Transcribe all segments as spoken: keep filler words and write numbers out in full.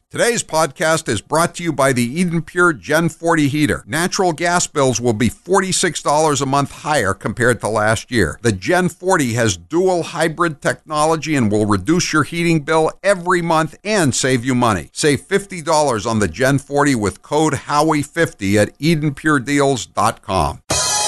Today's podcast is brought to you by the Eden Pure Gen forty heater. Natural gas bills will be forty-six dollars a month higher compared to last year. The Gen forty has dual hybrid technology and will reduce your heating bill every month and save you money. Save fifty dollars on the Gen forty with code Howie fifty at eden pure deals dot com.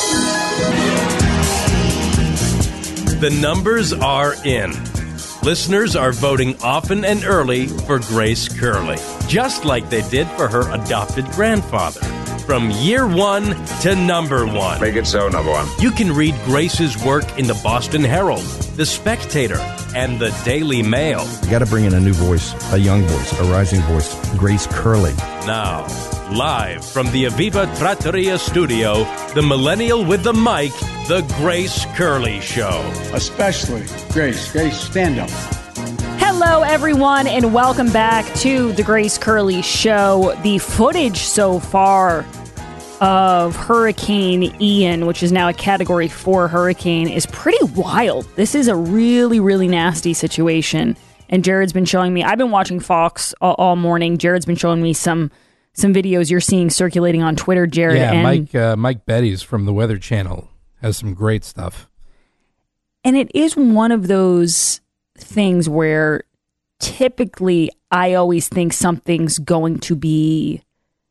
The numbers are in. Listeners are voting often and early for Grace Curley, just like they did for her adopted grandfather. From year one to number one. Make it so, number one. You can read Grace's work in the Boston Herald, the Spectator, and the Daily Mail. You got to bring in a new voice, a young voice, a rising voice, Grace Curley. Now, live from the Aviva Trattoria studio, the millennial with the mic, The Grace Curley Show. Especially Grace. Grace, stand up. Hello, everyone, and welcome back to The Grace Curley Show. The footage so far of Hurricane Ian, which is now a Category four hurricane, is pretty wild. This is a really, really nasty situation. And Jared's been showing me, I've been watching Fox all, all morning. Jared's been showing me some some videos you're seeing circulating on Twitter, Jared. Yeah, and Mike uh, Mike Betty's from the Weather Channel has some great stuff. And it is one of those things where typically I always think something's going to be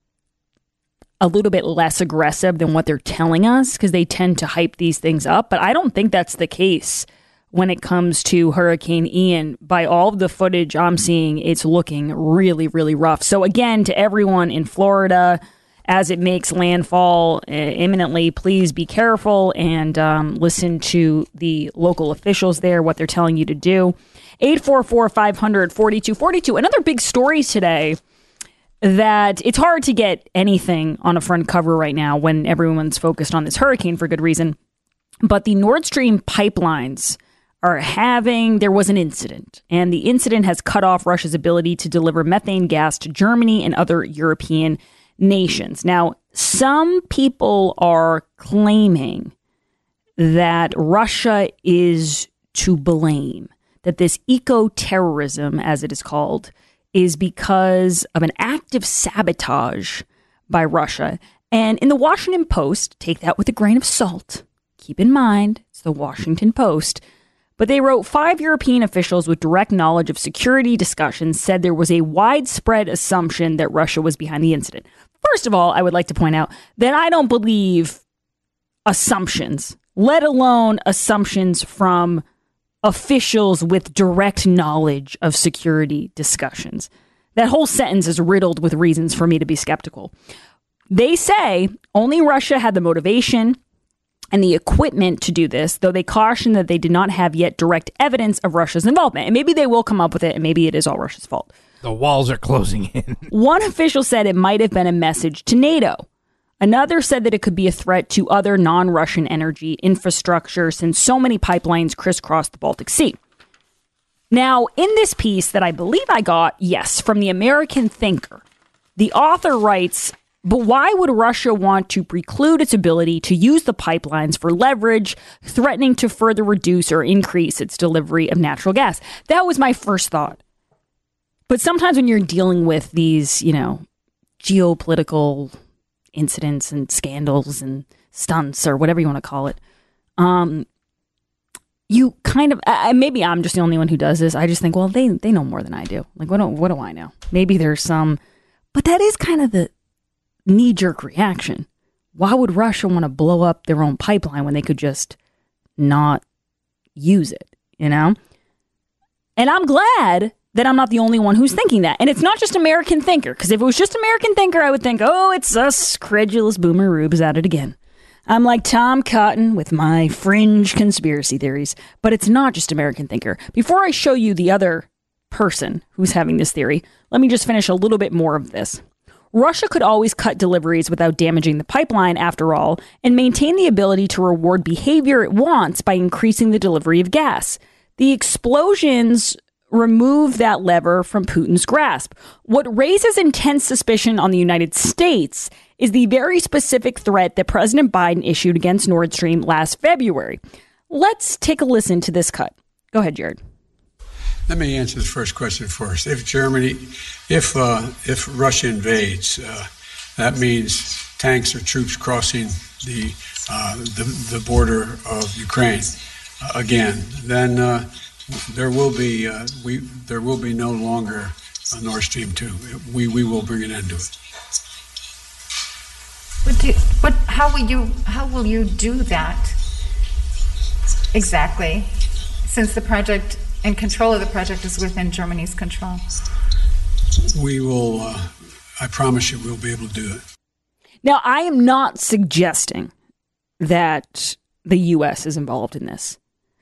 a little bit less aggressive than what they're telling us, because they tend to hype these things up. But I don't think that's the case when it comes to Hurricane Ian. By all of the footage I'm seeing, it's looking really, really rough. So again, to everyone in Florida, as it makes landfall uh, imminently, please be careful and um, listen to the local officials there, what they're telling you to do. eight four four, five hundred, forty-two forty-two. Another big story today that it's hard to get anything on a front cover right now when everyone's focused on this hurricane for good reason. But the Nord Stream pipelines are having, there was an incident, and the incident has cut off Russia's ability to deliver methane gas to Germany and other European nations. Now, some people are claiming that Russia is to blame, that this eco-terrorism, as it is called, is because of an active sabotage by Russia. And in the Washington Post, take that with a grain of salt. Keep in mind, it's the Washington Post. But they wrote, five European officials with direct knowledge of security discussions said there was a widespread assumption that Russia was behind the incident. First of all, I would like to point out that I don't believe assumptions, let alone assumptions from officials with direct knowledge of security discussions. That whole sentence is riddled with reasons for me to be skeptical. They say only Russia had the motivation and the equipment to do this, though they caution that they did not have yet direct evidence of Russia's involvement. And maybe they will come up with it, and maybe it is all Russia's fault. The walls are closing in. One official said it might have been a message to NATO. Another said that it could be a threat to other non-Russian energy infrastructure since so many pipelines crisscross the Baltic Sea. Now, in this piece that I believe I got, yes, from the American Thinker, the author writes, but why would Russia want to preclude its ability to use the pipelines for leverage, threatening to further reduce or increase its delivery of natural gas? That was my first thought. But sometimes when you're dealing with these, you know, geopolitical incidents and scandals and stunts or whatever you want to call it, um, you kind of, uh, maybe I'm just the only one who does this. I just think, well, they they know more than I do. Like, what do, what do I know? Maybe there's some, but that is kind of the knee-jerk reaction. Why would Russia want to blow up their own pipeline when they could just not use it, you know? And I'm glad that I'm not the only one who's thinking that. And it's not just American Thinker, because if it was just American Thinker, I would think, oh, it's us credulous boomer rubes at it again. I'm like Tom Cotton with my fringe conspiracy theories. But it's not just American Thinker. Before I show you the other person who's having this theory, let me just finish a little bit more of this. Russia could always cut deliveries without damaging the pipeline, after all, and maintain the ability to reward behavior it wants by increasing the delivery of gas. The explosions remove that lever from Putin's grasp. What raises intense suspicion on the United States is the very specific threat that President Biden issued against Nord Stream last February. Let's take a listen to this cut. Go ahead, Jared. Let me answer the first question first. If Germany, if uh, if Russia invades, uh, that means tanks or troops crossing the uh, the, the border of Ukraine uh, again. Then uh, there will be uh, we there will be no longer a Nord Stream two. We we will bring an end to it. What do you, what? How will you how will you do that exactly? Since the project and control of the project is within Germany's control. We will. Uh, I promise you, we'll be able to do it. Now, I am not suggesting that the U S is involved in this.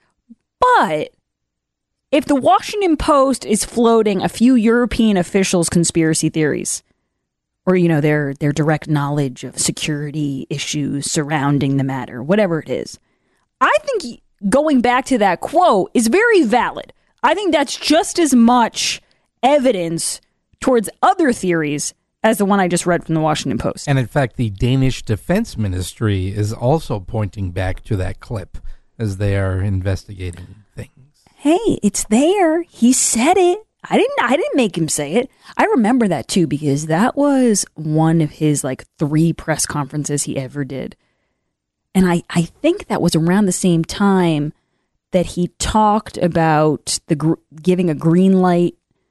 But if the Washington Post is floating a few European officials' conspiracy theories, or, you know, their, their direct knowledge of security issues surrounding the matter, whatever it is, I think going back to that quote is very valid. I think that's just as much evidence towards other theories as the one I just read from the Washington Post. And in fact, the Danish Defense Ministry is also pointing back to that clip as they are investigating things. Hey, it's there. He said it. I didn't I didn't make him say it. I remember that too, because that was one of his like three press conferences he ever did. And I, I think that was around the same time that he talked about the gr- giving a green light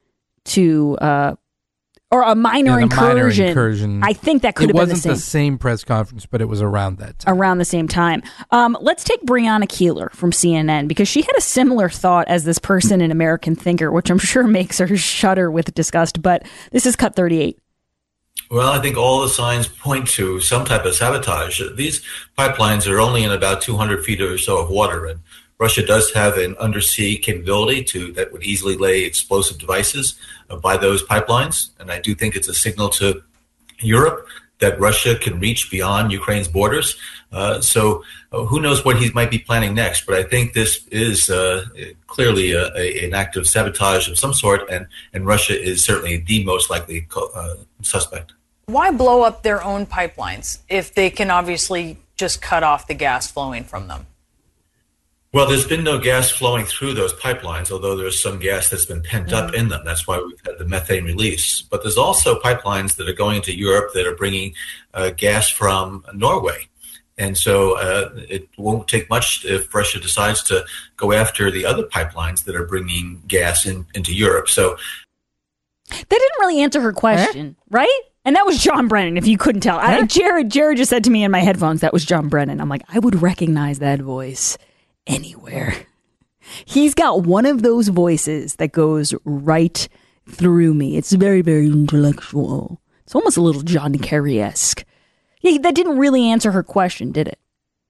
to uh, or a minor, yeah, incursion. minor incursion. I think that could it have been the wasn't same. the same press conference, but it was around that time. Around the same time. Um, let's take Breonna Keeler from C N N, because she had a similar thought as this person in American Thinker, which I'm sure makes her shudder with disgust. But this is Cut thirty-eight. Well, I think all the signs point to some type of sabotage. These pipelines are only in about two hundred feet or so of water, and Russia does have an undersea capability to that would easily lay explosive devices uh, by those pipelines. And I do think it's a signal to Europe that Russia can reach beyond Ukraine's borders. Uh, so uh, who knows what he might be planning next? But I think this is uh, clearly a, a, an act of sabotage of some sort, and, and Russia is certainly the most likely co- uh, suspect. Why blow up their own pipelines if they can obviously just cut off the gas flowing from them? Well, there's been no gas flowing through those pipelines, although there's some gas that's been pent up in them. That's why we've had the methane release. But there's also pipelines that are going into Europe that are bringing uh, gas from Norway. And so uh, it won't take much if Russia decides to go after the other pipelines that are bringing gas in, into Europe. So that didn't really answer her question, eh? Right? And that was John Brennan, if you couldn't tell. Huh? I, Jared, Jared just said to me in my headphones, that was John Brennan. I'm like, I would recognize that voice anywhere. He's got one of those voices that goes right through me. It's very, very intellectual. It's almost a little John Kerry-esque. Yeah, that didn't really answer her question, did it?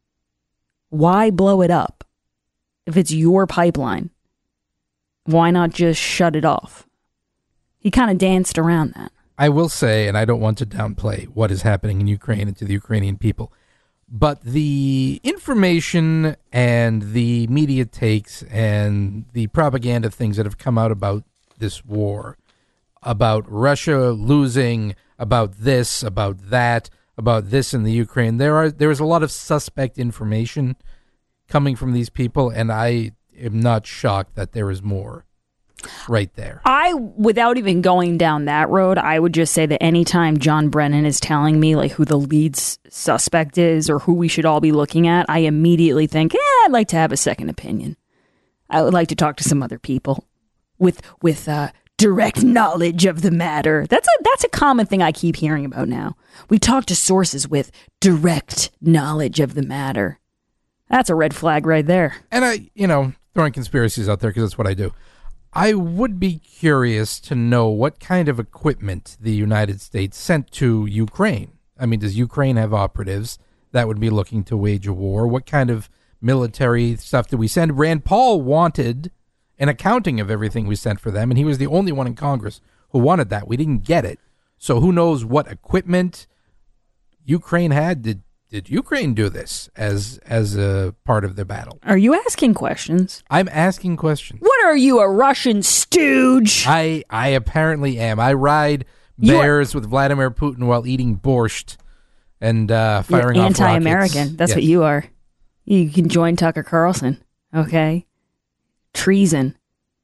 Why blow it up? If it's your pipeline, why not just shut it off? He kind of danced around that. I will say, and I don't want to downplay what is happening in Ukraine and to the Ukrainian people, but the information and the media takes and the propaganda things that have come out about this war, about Russia losing, about this, about that, about this in the Ukraine, there are there is a lot of suspect information coming from these people, and I am not shocked that there is more right there. I, without even going down that road, I would just say that anytime John Brennan is telling me like who the lead suspect is or who we should all be looking at, I immediately think, eh, I'd like to have a second opinion. I would like to talk to some other people with with uh, direct knowledge of the matter. That's a that's a common thing I keep hearing about now. We talk to sources with direct knowledge of the matter. That's a red flag right there. And I, you know, throwing conspiracies out there because that's what I do. I would be curious to know what kind of equipment the United States sent to Ukraine. I mean, does Ukraine have operatives that would be looking to wage a war? What kind of military stuff did we send? Rand Paul wanted an accounting of everything we sent for them, and he was the only one in Congress who wanted that. We didn't get it. So who knows what equipment Ukraine had? Did Did Ukraine do this as as a part of the battle? Are you asking questions? I'm asking questions. What are you, a Russian stooge? I I apparently am. I ride bears with Vladimir Putin while eating borscht and uh, firing You're off anti-American. rockets. That's Yes. what you are. You can join Tucker Carlson. Okay, treason.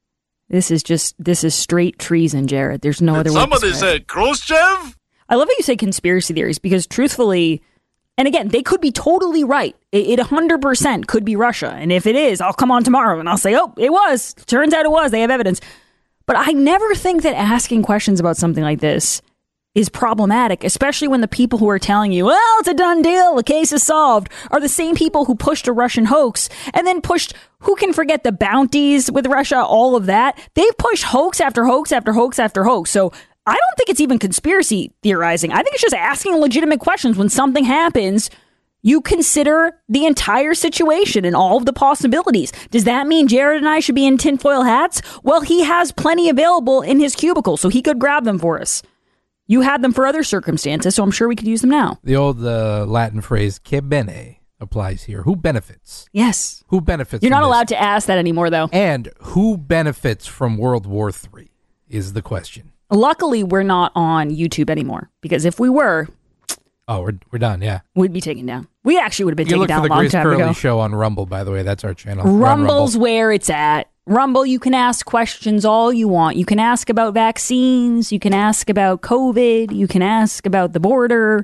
This is just, this is straight treason, Jared. There's no Did other way to somebody describe say it. Khrushchev? I love how you say conspiracy theories because truthfully, and again, they could be totally right. It, it one hundred percent could be Russia. And if it is, I'll come on tomorrow and I'll say, oh, it was. Turns out it was. They have evidence. But I never think that asking questions about something like this is problematic, especially when the people who are telling you, well, it's a done deal, the case is solved, are the same people who pushed a Russian hoax and then pushed, who can forget the bounties with Russia, all of that. They've pushed hoax after hoax after hoax after hoax. So I don't think it's even conspiracy theorizing. I think it's just asking legitimate questions. When something happens, you consider the entire situation and all of the possibilities. Does that mean Jared and I should be in tinfoil hats? Well, he has plenty available in his cubicle, so he could grab them for us. You had them for other circumstances, so I'm sure we could use them now. The old uh, Latin phrase, che bene, applies here. Who benefits? Yes. Who benefits? You're not from allowed this? to ask that anymore, though. And who benefits from World War Three is the question. Luckily, we're not on YouTube anymore, because if we were... Oh, we're we're done, yeah. We'd be taken down. We actually would have been you taken look down for a the long Grace time Curley ago. show on Rumble, by the way. That's our channel. We're on Rumble's Rumble. where it's at. Rumble, you can ask questions all you want. You can ask about vaccines. You can ask about COVID. You can ask about the border.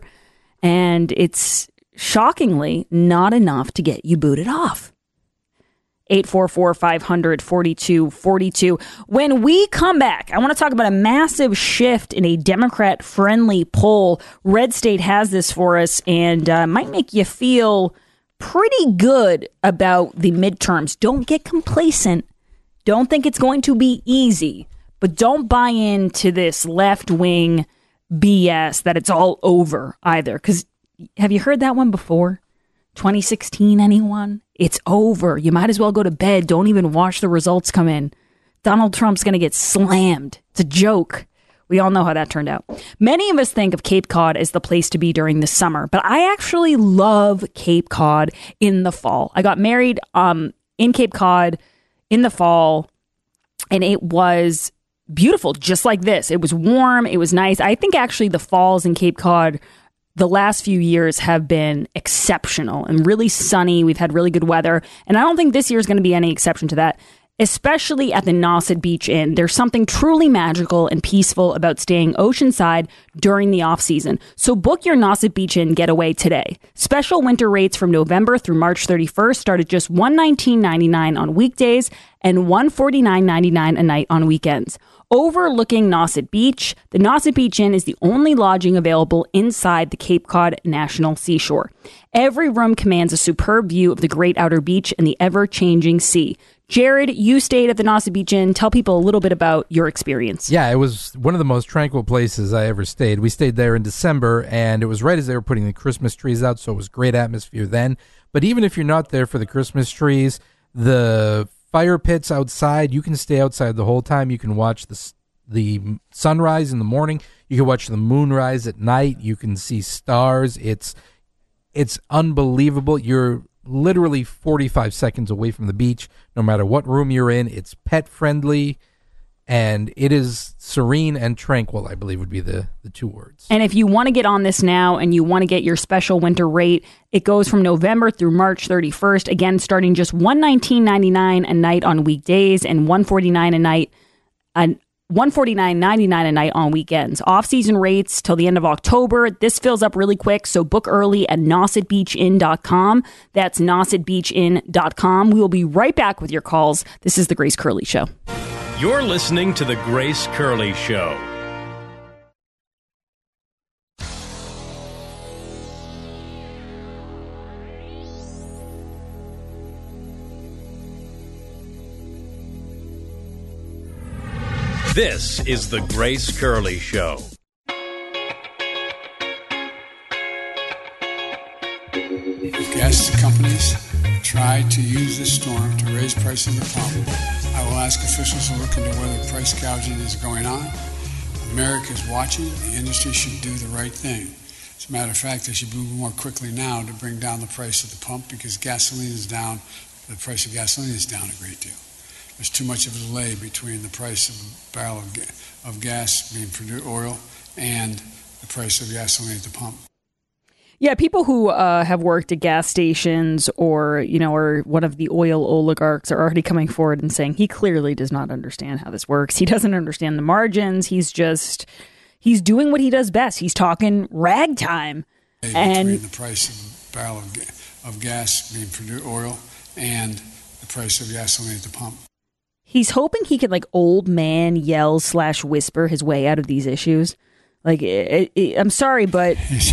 And it's shockingly not enough to get you booted off. eight four four, five hundred, forty-two forty-two. When we come back, I want to talk about a massive shift in a Democrat-friendly poll. Red State has this for us and uh, might make you feel pretty good about the midterms. Don't get complacent. Don't think it's going to be easy, but don't buy into this left-wing B S that it's all over either. Because have you heard that one before? twenty sixteen, anyone? It's over. You might as well go to bed. Don't even watch the results come in. Donald Trump's going to get slammed. It's a joke. We all know how that turned out. Many of us think of Cape Cod as the place to be during the summer, but I actually love Cape Cod in the fall. I got married um, in Cape Cod in the fall, and it was beautiful, just like this. It was warm. It was nice. I think actually the falls in Cape Cod the last few years have been exceptional and really sunny. We've had really good weather. And I don't think this year is going to be any exception to that, especially at the Nauset Beach Inn. There's something truly magical and peaceful about staying oceanside during the off season. So book your Nauset Beach Inn getaway today. Special winter rates from November through March thirty-first start at just one hundred nineteen dollars and ninety-nine cents on weekdays and one hundred forty-nine dollars and ninety-nine cents a night on weekends. Overlooking Nauset Beach, the Nauset Beach Inn is the only lodging available inside the Cape Cod National Seashore. Every room commands a superb view of the great outer beach and the ever-changing sea. Jared, you stayed at the Nauset Beach Inn. Tell people a little bit about your experience. Yeah, it was one of the most tranquil places I ever stayed. We stayed there in December, and it was right as they were putting the Christmas trees out, so it was great atmosphere then. But even if you're not there for the Christmas trees, the fire pits outside, you can stay outside the whole time. You can watch the the sunrise in the morning. You can watch the moonrise at night. You can see stars. It's it's unbelievable. You're literally forty-five seconds away from the beach, no matter what room you're in. It's pet friendly, and it is serene and tranquil, I believe would be the, the two words. And if you want to get on this now and you want to get your special winter rate, it goes from November through March thirty-first. Again, starting just one hundred nineteen dollars and ninety-nine cents a night on weekdays and one hundred forty-nine dollars a night and one hundred forty-nine dollars and ninety-nine cents a night on weekends. Off-season rates till the end of October. This fills up really quick, so book early at nauset beach inn dot com. That's nauset beach inn dot com. We will be right back with your calls. This is The Grace Curley Show. You're listening to The Grace Curley Show. This is The Grace Curley Show. Gas companies try to use this storm to raise prices at the pump. I will ask officials to look into whether price gouging is going on. America is watching. The industry should do the right thing. As a matter of fact, they should move more quickly now to bring down the price at the pump because gasoline is down. The price of gasoline is down a great deal. There's too much of a delay between the price of a barrel of, ga- of gas being produced, oil, and the price of gasoline at the pump. Yeah, people who uh, have worked at gas stations or, you know, or one of the oil oligarchs are already coming forward and saying he clearly does not understand how this works. He doesn't understand the margins. He's just, he's doing what he does best. He's talking ragtime. And between the price of a barrel of, ga- of gas being produced, oil, and the price of gasoline at the pump. He's hoping he could, like, old man yell slash whisper his way out of these issues. Like, it, it, I'm sorry, but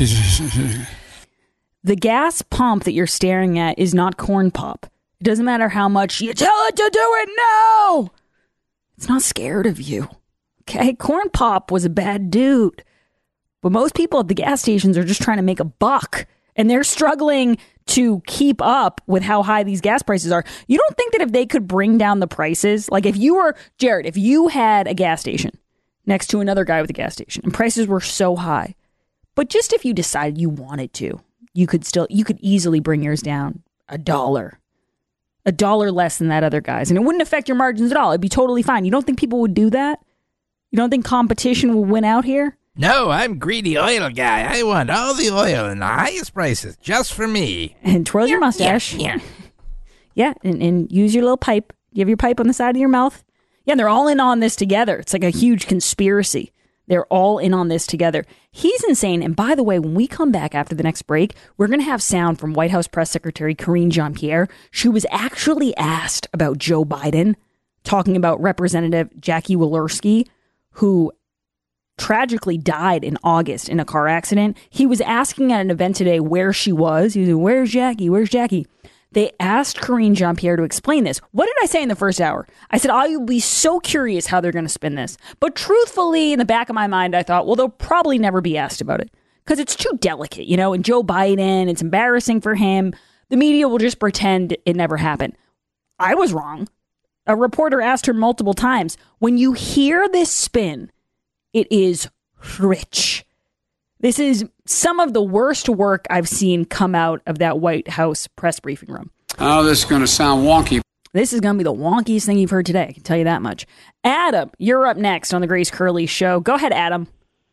the gas pump that you're staring at is not corn pop. It doesn't matter how much you tell it to do it. No, it's not scared of you. Okay, corn pop was a bad dude, but most people at the gas stations are just trying to make a buck, and they're struggling to keep up with how high these gas prices are. You don't think that if they could bring down the prices, like if you were Jared, if you had a gas station next to another guy with a gas station and prices were so high, but just if you decided you wanted to, you could still, you could easily bring yours down a dollar, a dollar less than that other guy's, and it wouldn't affect your margins at all. It'd be totally fine. You don't think people would do that? You don't think competition will win out here? No, I'm greedy oil guy. I want all the oil and the highest prices just for me. And twirl your mustache. Yeah, yeah and, and use your little pipe. You have your pipe on the side of your mouth. Yeah, they're all in on this together. It's like a huge conspiracy. They're all in on this together. He's insane. And by the way, when we come back after the next break, we're going to have sound from White House Press Secretary Karine Jean-Pierre. She was actually asked about Joe Biden, talking about Representative Jackie Walorski, who tragically died in August in a car accident. He was asking at an event today where she was. He was like, where's Jackie? Where's Jackie? They asked Karine Jean-Pierre to explain this. What did I say in the first hour? I said, I will be so curious how they're going to spin this. But truthfully, in the back of my mind, I thought, well, they'll probably never be asked about it because it's too delicate, you know, and Joe Biden, it's embarrassing for him. The media will just pretend it never happened. I was wrong. A reporter asked her multiple times. When you hear this spin, it is rich. This is some of the worst work I've seen come out of that White House press briefing room. Oh, this is going to sound wonky. This is going to be the wonkiest thing you've heard today. I can tell you that much. Adam, you're up next on the Grace Curley Show. Go ahead, Adam.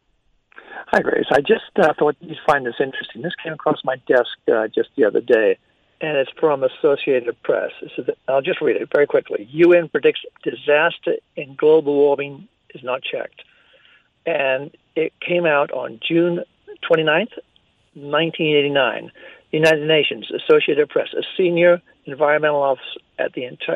Hi, Grace. I just uh, thought you'd find this interesting. This came across my desk uh, just the other day, and it's from Associated Press. This is, I'll just read it very quickly. U N predicts disaster in global warming is not checked. And it came out on June twenty-ninth, nineteen eighty-nine. The United Nations, Associated Press, a senior environmental officer at the entire,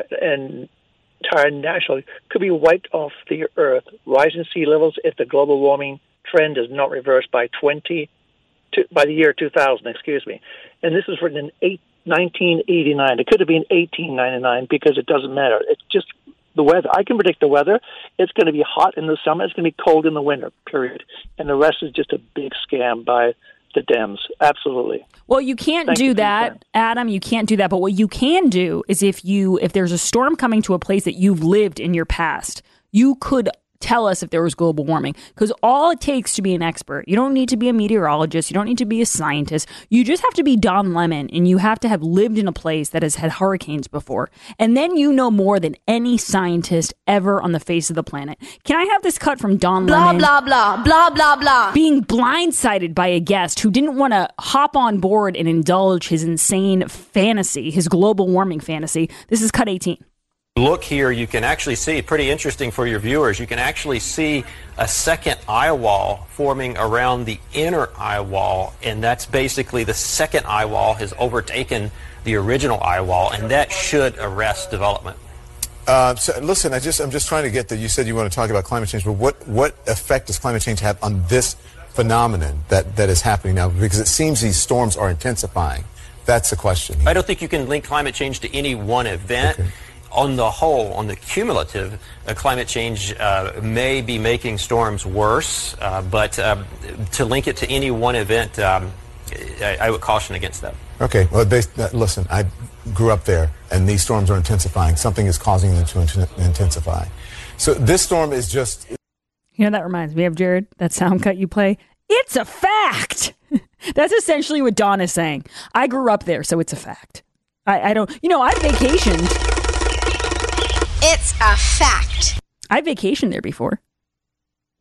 entire national could be wiped off the Earth. Rising sea levels if the global warming trend is not reversed by twenty by the year two thousand. Excuse me. And this was written in eight, nineteen eighty-nine. It could have been eighteen ninety-nine because it doesn't matter. It's just the weather. I can predict the weather. It's going to be hot in the summer. It's going to be cold in the winter, period. And the rest is just a big scam by the Dems. Absolutely. Well, you can't Thank do you that, Adam. You can't do that. But what you can do is if you if there's a storm coming to a place that you've lived in your past, you could tell us if there was global warming, because all it takes to be an expert, you don't need to be a meteorologist, you don't need to be a scientist, you just have to be Don Lemon, and you have to have lived in a place that has had hurricanes before, and then you know more than any scientist ever on the face of the planet. Can I have this cut from Don blah, Lemon? Blah, blah, blah, blah, blah. Being blindsided by a guest who didn't want to hop on board and indulge his insane fantasy, his global warming fantasy. This is cut eighteen. Look here, you can actually see, pretty interesting for your viewers, you can actually see a second eye wall forming around the inner eye wall, and that's basically the second eye wall has overtaken the original eye wall, and that should arrest development. Uh, so listen, I just, I'm just trying to get that. You said you want to talk about climate change, but what, what effect does climate change have on this phenomenon that, that is happening now? Because it seems these storms are intensifying. That's the question. I don't think you can link climate change to any one event. Okay. On the whole, on the cumulative, uh, climate change uh, may be making storms worse, uh, but uh, to link it to any one event, um, I, I would caution against that. Okay, well, they, uh, listen, I grew up there, and these storms are intensifying. Something is causing them to int- intensify. So this storm is just... You know, that reminds me of, Jared, that sound cut you play. It's a fact! That's essentially what Don is saying. I grew up there, so it's a fact. I, I don't... You know, I vacationed... It's a fact. I vacationed there before.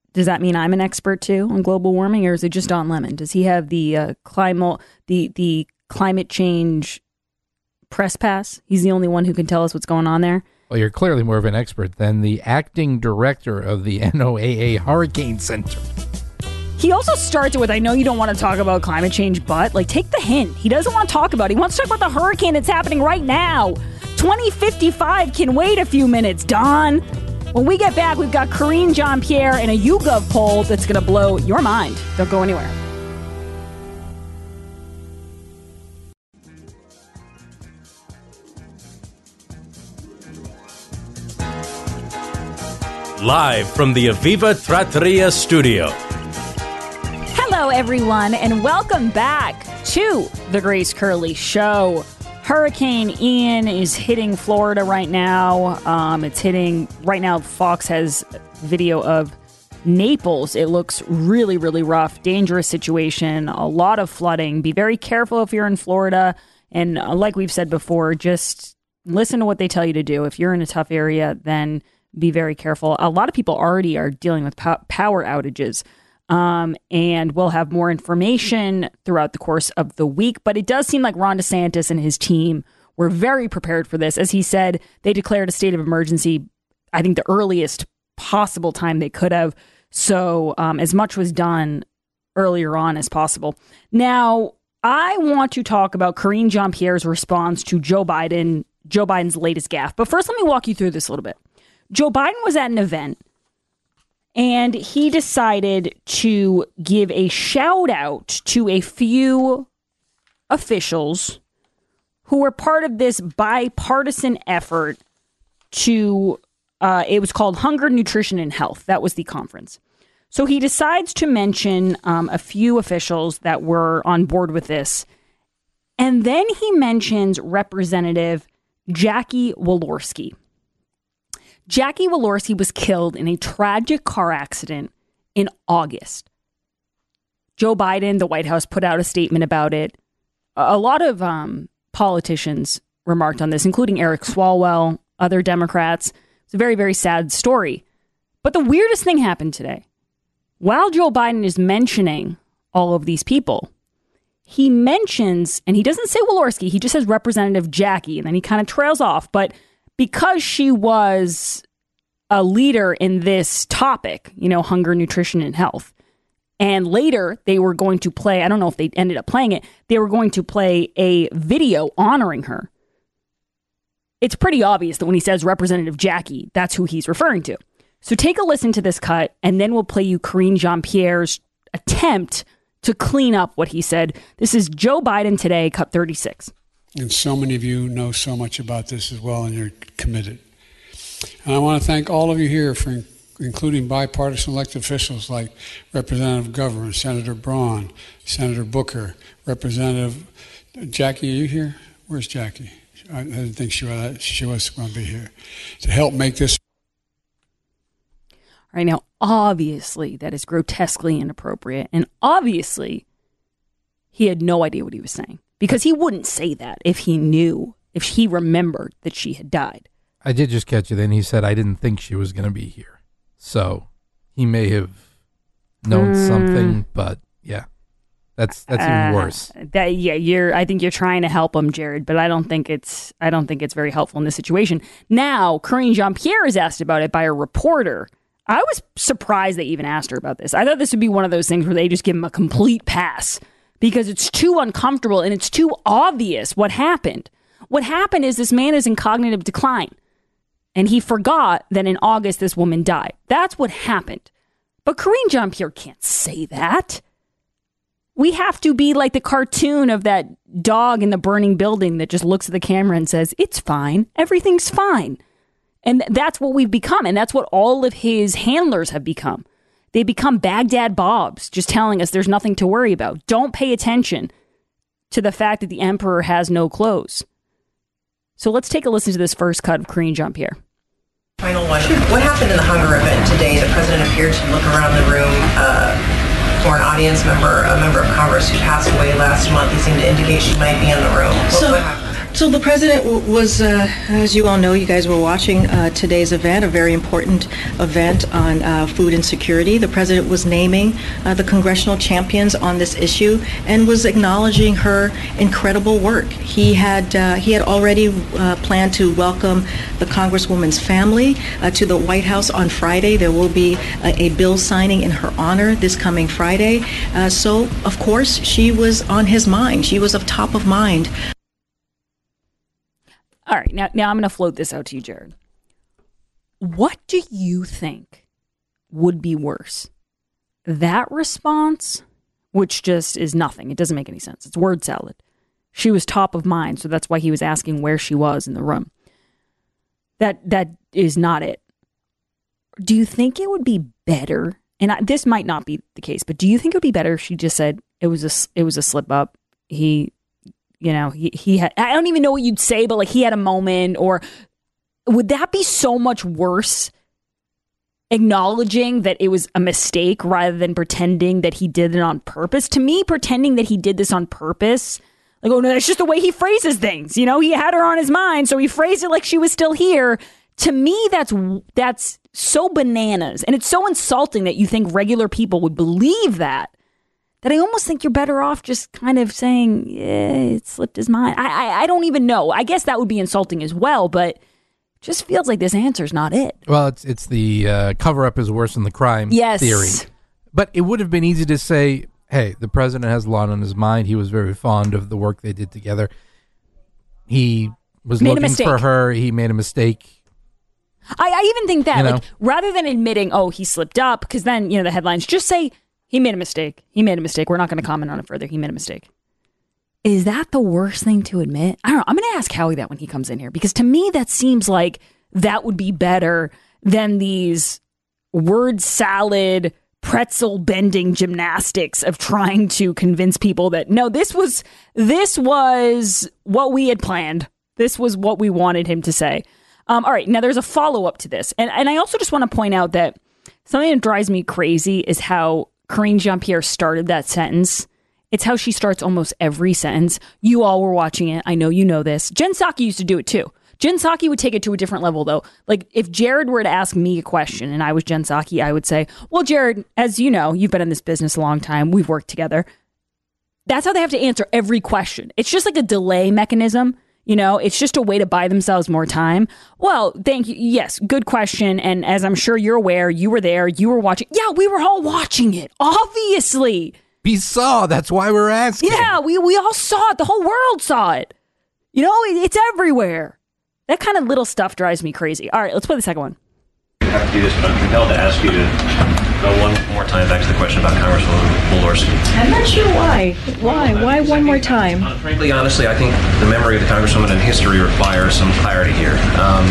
Does that mean I'm an expert too on global warming, or is it just Don Lemon? Does he have the uh, climate the the climate change press pass? He's the only one who can tell us what's going on there. Well, you're clearly more of an expert than the acting director of the N O A A Hurricane Center. He also starts it with, I know you don't want to talk about climate change, but like, take the hint. He doesn't want to talk about it. He wants to talk about the hurricane that's happening right now. twenty fifty-five can wait a few minutes, Don. When we get back, we've got Karine Jean-Pierre and a YouGov poll that's going to blow your mind. Don't go anywhere. Live from the Aviva Trattoria studio. Hello, everyone, and welcome back to the Grace Curley Show. Hurricane Ian is hitting Florida right now. Um, it's hitting right now. Fox has video of Naples. It looks really, really rough, dangerous situation, a lot of flooding. Be very careful if you're in Florida. And uh, like we've said before, just listen to what they tell you to do. If you're in a tough area, then be very careful. A lot of people already are dealing with pow- power outages. Um, and we'll have more information throughout the course of the week. But it does seem like Ron DeSantis and his team were very prepared for this. As he said, they declared a state of emergency, I think the earliest possible time they could have. So um, as much was done earlier on as possible. Now, I want to talk about Karine Jean-Pierre's response to Joe Biden, Joe Biden's latest gaffe. But first, let me walk you through this a little bit. Joe Biden was at an event, and he decided to give a shout out to a few officials who were part of this bipartisan effort to, uh, it was called Hunger, Nutrition, and Health. That was the conference. So he decides to mention um, a few officials that were on board with this. And then he mentions Representative Jackie Walorski. Jackie Walorski was killed in a tragic car accident in August. Joe Biden, the White House, put out a statement about it. A lot of um, politicians remarked on this, including Eric Swalwell, other Democrats. It's a very, very sad story. But the weirdest thing happened today. While Joe Biden is mentioning all of these people, he mentions, and he doesn't say Walorski, he just says Representative Jackie, and then he kind of trails off. But because she was a leader in this topic, you know, hunger, nutrition, and health, and later they were going to play, I don't know if they ended up playing it, they were going to play a video honoring her. It's pretty obvious that when he says Representative Jackie, that's who he's referring to. So take a listen to this cut, and then we'll play you Karine Jean-Pierre's attempt to clean up what he said. This is Joe Biden today, cut thirty-six. And so many of you know so much about this as well, and you're committed. And I want to thank all of you here for including bipartisan elected officials like Representative Governor, Senator Braun, Senator Booker, Representative Jackie. Are you here? Where's Jackie? I didn't think she was, she was going to be here to help make this. All right, now, obviously, that is grotesquely inappropriate. And obviously, he had no idea what he was saying. Because he wouldn't say that if he knew, if he remembered that she had died. I did just catch it. Then he said, I didn't think she was going to be here. So he may have known mm. something, but yeah, that's that's uh, even worse. That yeah, you're. I think you're trying to help him, Jared, but I don't think it's. I don't think it's very helpful in this situation. Now, Karine Jean-Pierre is asked about it by a reporter. I was surprised they even asked her about this. I thought this would be one of those things where they just give him a complete pass, because it's too uncomfortable and it's too obvious what happened. What happened is this man is in cognitive decline, and he forgot that in August this woman died. That's what happened. But Karine Jean-Pierre can't say that. We have to be like the cartoon of that dog in the burning building that just looks at the camera and says, it's fine, everything's fine. And that's what we've become, and that's what all of his handlers have become. They become Baghdad Bobs, just telling us there's nothing to worry about. Don't pay attention to the fact that the emperor has no clothes. So let's take a listen to this first cut of Karine Jean-Pierre. Final one. What happened in the hunger event today? The president appeared to look around the room uh, for an audience member, a member of Congress who passed away last month. He seemed to indicate she might be in the room. What, so, what happened? So the president w- was, uh, as you all know, you guys were watching uh, today's event, a very important event on uh, food insecurity. The president was naming uh, the congressional champions on this issue and was acknowledging her incredible work. He had uh, he had already uh, planned to welcome the Congresswoman's family uh, to the White House on Friday. There will be a, a bill signing in her honor this coming Friday. Uh, so, of course, she was on his mind. She was of top of mind. All right, now, now I'm going to float this out to you, Jared. What do you think would be worse? That response, which just is nothing. It doesn't make any sense. It's word salad. She was top of mind, so that's why he was asking where she was in the room. That that is not it. Do you think it would be better? And I, this might not be the case, but do you think it would be better if she just said it was a it was a slip up? He. You know, he, he had, I don't even know what you'd say, but like he had a moment, or would that be so much worse acknowledging that it was a mistake rather than pretending that he did it on purpose? To me, pretending that he did this on purpose, like, oh no, that's just the way he phrases things. You know, he had her on his mind, so he phrased it like she was still here. To me, that's, that's so bananas. And it's so insulting that you think regular people would believe that. That I almost think you're better off just kind of saying, yeah, it slipped his mind. I, I I don't even know. I guess that would be insulting as well, but it just feels like this answer's not it. Well, it's it's the uh, cover-up is worse than the crime yes. theory. But it would have been easy to say, hey, the president has a lot on his mind. He was very fond of the work they did together. He was made looking for her. He made a mistake. I, I even think that, you know? like, rather than admitting, oh, he slipped up, because then, you know, the headlines, just say, he made a mistake. He made a mistake. We're not going to comment on it further. He made a mistake. Is that the worst thing to admit? I don't know. I'm going to ask Howie that when he comes in here, because to me, that seems like that would be better than these word salad, pretzel bending gymnastics of trying to convince people that, no, this was, this was what we had planned. This was what we wanted him to say. Um, all right. Now there's a follow up to this. And, and I also just want to point out that something that drives me crazy is how Karine Jean-Pierre started that sentence. It's how she starts almost every sentence. You all were watching it. I know you know this. Jen Psaki used to do it too. Jen Psaki would take it to a different level though. Like if Jared were to ask me a question and I was Jen Psaki, I would say, well, Jared, as you know, you've been in this business a long time. We've worked together. That's how they have to answer every question. It's just like a delay mechanism. You know, it's just a way to buy themselves more time. Well, thank you. Yes, good question. And as I'm sure you're aware, you were there, you were watching. Yeah, we were all watching it, obviously. We saw. That's why we're asking. Yeah, we, we all saw it. The whole world saw it. You know, it, it's everywhere. That kind of little stuff drives me crazy. All right, let's play the second one. I have to do this, but I'm compelled to ask you to go one more time back to the question about Congresswoman Walorski. I'm not sure why. Why? Why one more time? Uh, frankly, honestly, I think the memory of the Congresswoman and history requires some clarity here. Um,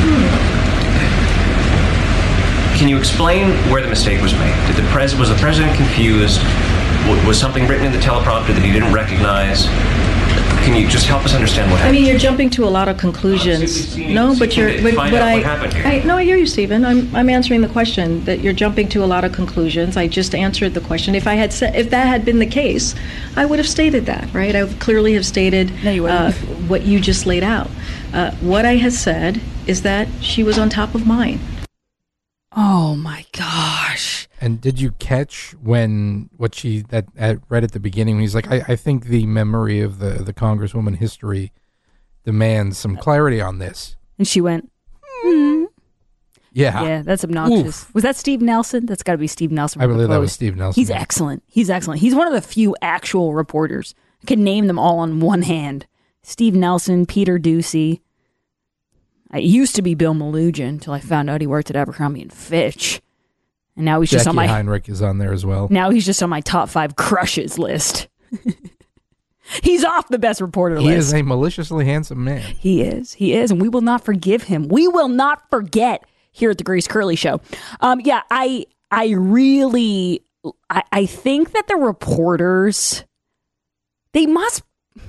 hmm. Can you explain where the mistake was made? Did the pres- was the president confused? W- was something written in the teleprompter that he didn't recognize? Can you just help us understand what happened? I mean, you're jumping to a lot of conclusions. Uh, no, but you're. But, but I, I. No, I hear you, Stephen. I'm. I'm answering the question. That you're jumping to a lot of conclusions. I just answered the question. If I had said, if that had been the case, I would have stated that, right? I would clearly have stated no, you uh, what you just laid out. Uh, what I had said is that she was on top of mind. Oh my gosh. And did you catch when what she that at, right at the beginning when he's like, I, I think the memory of the, the Congresswoman history demands some clarity on this. And she went, hmm. Yeah. Yeah, that's obnoxious. Oof. Was that Steve Nelson? That's got to be Steve Nelson. I believe that was Steve Nelson. He's excellent. He's excellent. He's one of the few actual reporters. I can name them all on one hand. Steve Nelson, Peter Ducey. It used to be Bill Malugin until I found out he worked at Abercrombie and Fitch. And now he's Jackie just on my... Heinrich is on there as well. Now he's just on my top five crushes list. He's off the best reporter he list. He is a maliciously handsome man. He is. He is. And we will not forgive him. We will not forget here at the Grace Curley Show. Um, yeah, I I really... I, I think that the reporters... They must...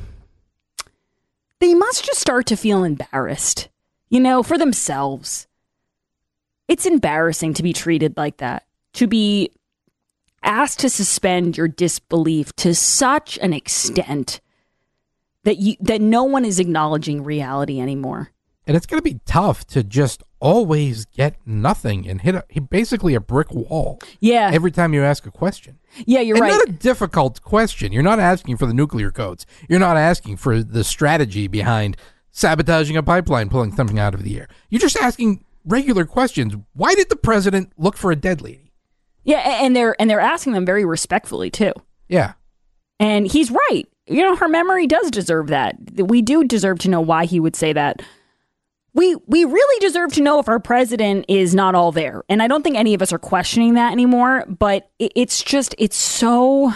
They must just start to feel embarrassed. You know, for themselves. It's embarrassing to be treated like that. To be asked to suspend your disbelief to such an extent that you that no one is acknowledging reality anymore. And it's going to be tough to just always get nothing and hit, a, hit basically a brick wall. Yeah. Every time you ask a question. Yeah, you're and right. Not a difficult question. You're not asking for the nuclear codes. You're not asking for the strategy behind sabotaging a pipeline, pulling something out of the air. You're just asking regular questions. Why did the president look for a dead lady? Yeah, and they're and they're asking them very respectfully too. Yeah. And he's right. You know, her memory does deserve that. We do deserve to know why he would say that. We we really deserve to know if our president is not all there. And I don't think any of us are questioning that anymore, but it, it's just, it's so,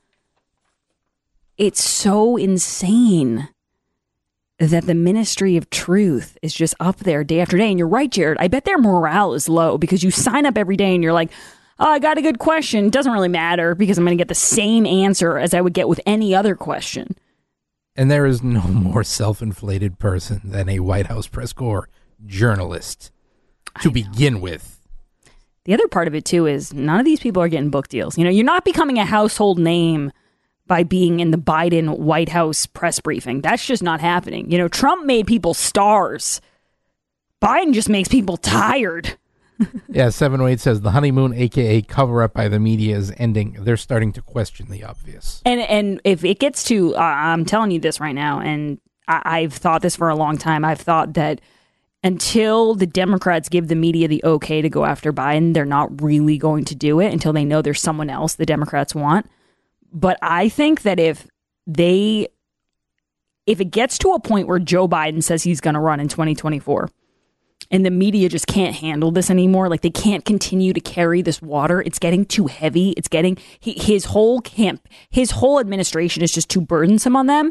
it's so insane that the Ministry of Truth is just up there day after day. And you're right, Jared. I bet their morale is low because you sign up every day and you're like, oh, I got a good question. It doesn't really matter because I'm going to get the same answer as I would get with any other question. And there is no more self-inflated person than a White House press corps journalist to begin with. The other part of it, too, is none of these people are getting book deals. You know, you're not becoming a household name by being in the Biden White House press briefing. That's just not happening. You know, Trump made people stars. Biden just makes people tired. Yeah, seven oh eight says the honeymoon, a k a cover-up by the media, is ending. They're starting to question the obvious. And and if it gets to, uh, I'm telling you this right now, and I, I've thought this for a long time. I've thought that until the Democrats give the media the okay to go after Biden, they're not really going to do it until they know there's someone else the Democrats want. But I think that if they, if it gets to a point where Joe Biden says he's going to run in twenty twenty-four, and the media just can't handle this anymore. Like, they can't continue to carry this water. It's getting too heavy. It's getting, he, his whole camp, his whole administration is just too burdensome on them.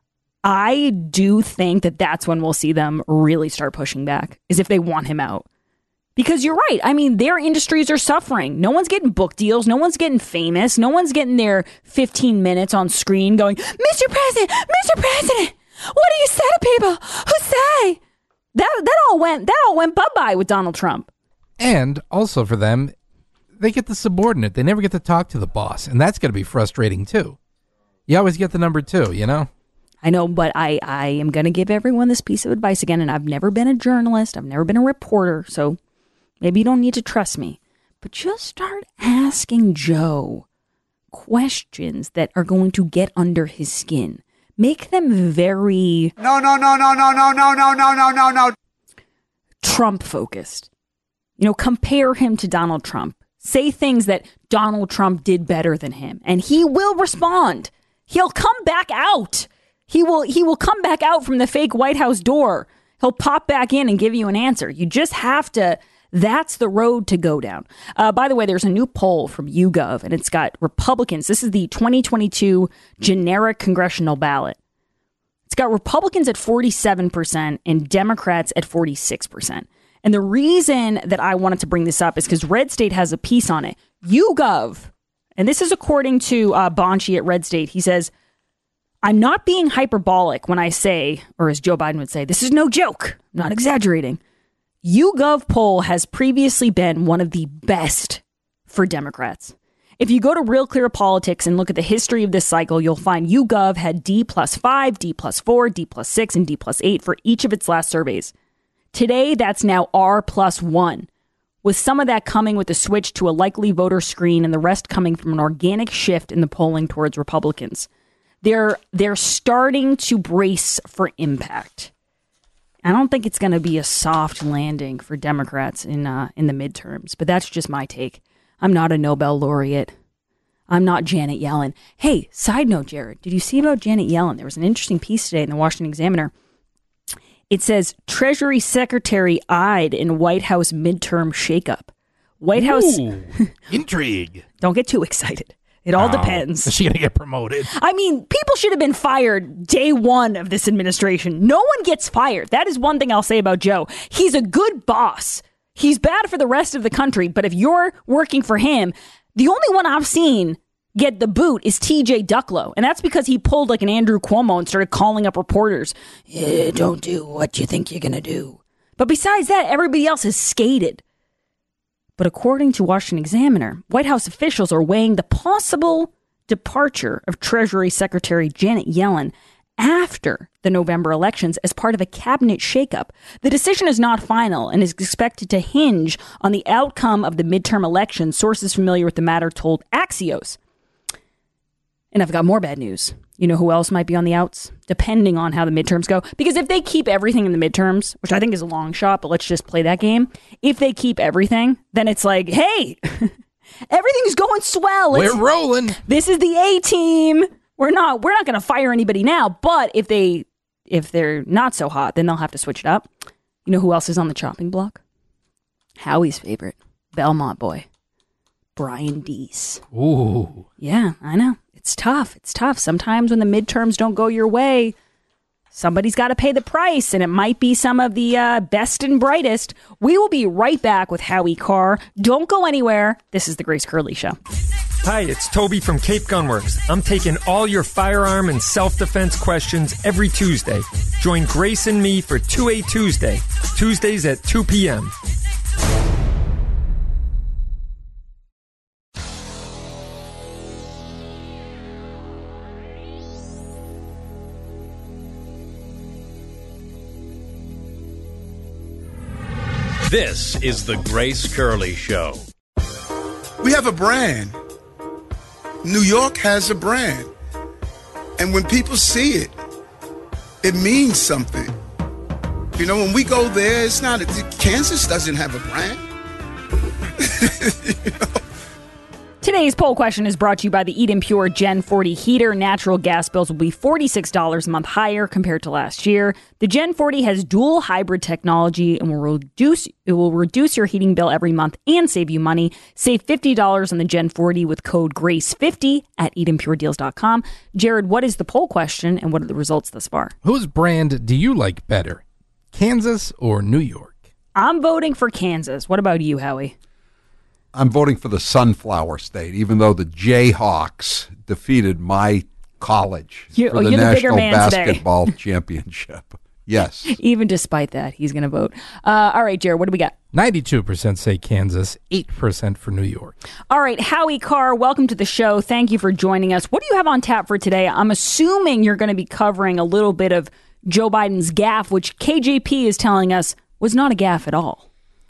I do think that that's when we'll see them really start pushing back, is if they want him out. Because you're right. I mean, their industries are suffering. No one's getting book deals. No one's getting famous. No one's getting their fifteen minutes on screen going, Mister President, Mister President, what do you say to people who say... That that all went that all went bye-bye with Donald Trump. And also for them, they get the subordinate. They never get to talk to the boss. And that's going to be frustrating, too. You always get the number two, you know? I know, but I, I am going to give everyone this piece of advice again. And I've never been a journalist. I've never been a reporter. So maybe you don't need to trust me. But just start asking Joe questions that are going to get under his skin. Make them very... No, no, no, no, no, no, no, no, no, no, no, no. Trump focused. You know, compare him to Donald Trump. Say things that Donald Trump did better than him. And he will respond. He'll come back out. He will, he will come back out from the fake White House door. He'll pop back in and give you an answer. You just have to... That's the road to go down. Uh, by the way, there's a new poll from YouGov, and it's got Republicans. This is the twenty twenty-two generic congressional ballot. It's got Republicans at forty-seven percent and Democrats at forty-six percent. And the reason that I wanted to bring this up is because Red State has a piece on it. YouGov, and this is according to uh, Bonchi at Red State. He says, I'm not being hyperbolic when I say, or as Joe Biden would say, this is no joke. I'm not exaggerating. YouGov poll has previously been one of the best for Democrats. If you go to Real Clear Politics and look at the history of this cycle, you'll find YouGov had D plus five, D plus four, D plus six, and D plus eight for each of its last surveys. Today, that's now R plus one, with some of that coming with a switch to a likely voter screen and the rest coming from an organic shift in the polling towards Republicans. They're, they're starting to brace for impact. I don't think it's going to be a soft landing for Democrats in uh, in the midterms, but that's just my take. I'm not a Nobel laureate. I'm not Janet Yellen. Hey, side note, Jared, did you see about Janet Yellen? There was an interesting piece today in the Washington Examiner. It says Treasury Secretary eyed in White House midterm shakeup. White House... Ooh, intrigue. Don't get too excited. It all Oh, depends. Is she going to get promoted? I mean, people should have been fired day one of this administration. No one gets fired. That is one thing I'll say about Joe. He's a good boss. He's bad for the rest of the country. But if you're working for him, the only one I've seen get the boot is T J Ducklo. And that's because he pulled like an Andrew Cuomo and started calling up reporters. Yeah, don't do what you think you're going to do. But besides that, everybody else has skated. But according to Washington Examiner, White House officials are weighing the possible departure of Treasury Secretary Janet Yellen after the November elections as part of a cabinet shakeup. The decision is not final and is expected to hinge on the outcome of the midterm elections, sources familiar with the matter told Axios. And I've got more bad news. You know who else might be on the outs, depending on how the midterms go? Because if they keep everything in the midterms, which I think is a long shot, but let's just play that game. If they keep everything, then it's like, hey, everything's going swell. Let's, We're rolling. This is the A team. We're not we're not going to fire anybody now, but if they if they're not so hot, then they'll have to switch it up. You know who else is on the chopping block? Howie's favorite, Belmont boy, Brian Deese. Ooh. Yeah, I know. It's tough. It's tough. Sometimes when the midterms don't go your way, somebody's got to pay the price, and it might be some of the uh, best and brightest. We will be right back with Howie Carr. Don't go anywhere. This is the Grace Curley Show. Hi, it's Toby from Cape Gunworks. I'm taking all your firearm and self-defense questions every Tuesday. Join Grace and me for two A Tuesday, Tuesdays at two p.m. This is the Grace Curley Show. We have a brand. New York has a brand. And when people see it, it means something. You know, when we go there, it's not, Kansas doesn't have a brand. you know? Today's poll question is brought to you by the Eden Pure Gen forty heater. Natural gas bills will be forty-six dollars a month higher compared to last year. The Gen forty has dual hybrid technology and will reduce it will reduce your heating bill every month and save you money. Save fifty dollars on the Gen forty with code grace fifty at eden pure deals dot com. Jared, what is the poll question and what are the results thus far? Whose brand do you like better, Kansas or New York? I'm voting for Kansas. What about you, Howie? I'm voting for the Sunflower State, even though the Jayhawks defeated my college You- for oh, the you're the bigger National man today. Basketball Championship. Yes. Even despite that, he's going to vote. Uh, all right, Jared, what do we got? ninety-two percent say Kansas, eight percent for New York. All right, Howie Carr, welcome to the show. Thank you for joining us. What do you have on tap for today? I'm assuming you're going to be covering a little bit of Joe Biden's gaffe, which K J P is telling us was not a gaffe at all.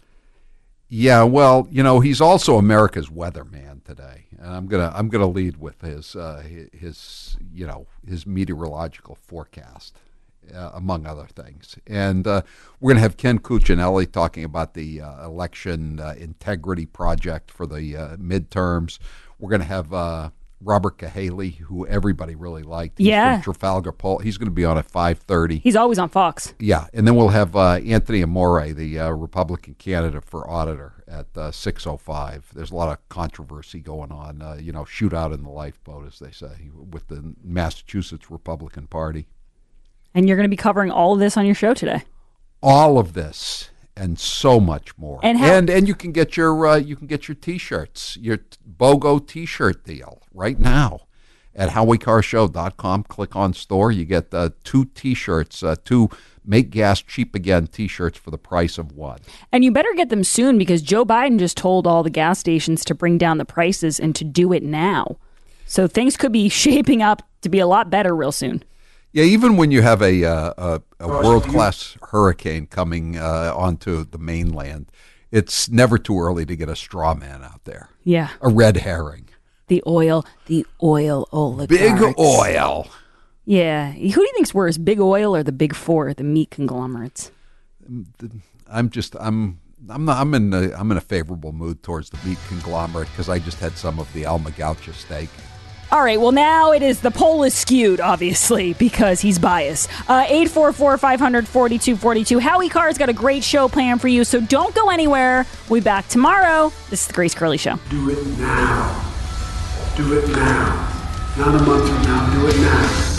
Yeah, well, you know, he's also America's weatherman today, and I'm gonna I'm gonna lead with his uh, his you know his meteorological forecast, uh, among other things. And uh, we're gonna have Ken Cuccinelli talking about the uh, election uh, integrity project for the uh, midterms. We're gonna have uh, Robert Cahaly, who everybody really liked. He's Yeah. from Trafalgar Poll. He's going to be on at five thirty. He's always on Fox. Yeah, and then we'll have uh, Anthony Amore, the uh, Republican candidate for auditor, at uh, six oh five. There's a lot of controversy going on, uh, you know, shootout in the lifeboat, as they say, with the Massachusetts Republican Party. And you're going to be covering all of this on your show today. All of this and so much more. And how- and, and you can get your uh, you can get your T-shirts, your t- BOGO T-shirt deal right now at howie carr show dot com. Click on store. You get uh, two T-shirts, uh, two Make Gas Cheap Again T-shirts for the price of one. And you better get them soon because Joe Biden just told all the gas stations to bring down the prices and to do it now. So things could be shaping up to be a lot better real soon. Yeah, even when you have a uh, a, a world-class hurricane coming uh, onto the mainland, it's never too early to get a straw man out there. Yeah. A red herring. The oil, the oil oligarchs. Big oil. Yeah. Who do you think's worse, Big Oil or the Big Four, the meat conglomerates? I'm just I'm I'm not, I'm in a, I'm in a favorable mood towards the meat conglomerate because I just had some of the Alma Gaucha steak. All right, well, now it is, the poll is skewed, obviously, because he's biased. Uh, eight four four, five hundred, forty-two forty-two. Howie Carr's got a great show planned for you, so don't go anywhere. We'll be back tomorrow. This is the Grace Curley Show. Do it now. Do it now. Not a month from now. Do it now.